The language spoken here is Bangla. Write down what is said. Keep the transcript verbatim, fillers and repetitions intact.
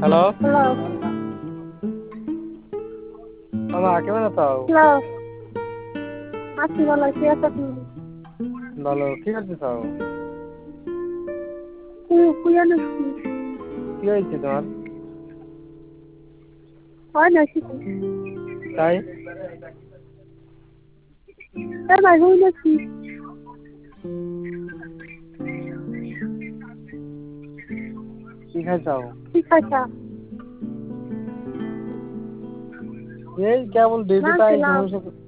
হ্যালো হ্যালো মামা কেমন আছো? হ্যালো আছি ভালো কি আছো তুমি? ভালো কি করতেছ? শুয়ে নাকি? কি হয়েছে তোমার? হয় নাকি? তাই তাই ভাই হই নাকি? কি খাইছাও? কি খাইছা? এই কেবল ডিউটিতে মাংস আইছি লাউ তোমার সাথে